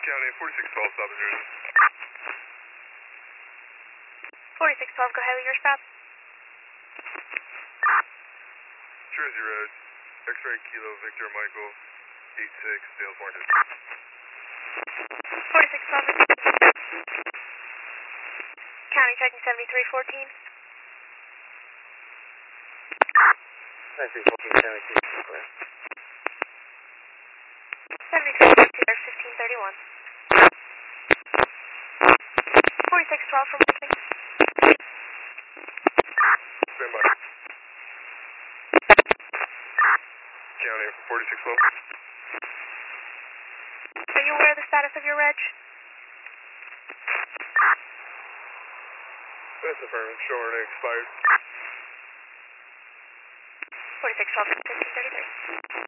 County 4612, stop and yours. 4612, go ahead with your stop. Jersey Road, X-ray Kilo Victor Michael 86, Dales Market. 4612, County checking 7314. 9314, County 2, clear. 7314, there's 1531. 4612 from Whitney. Stand by. County 4612. Are you aware of the status of your reg? That's affirmative. Showing expired. 4612, 1533.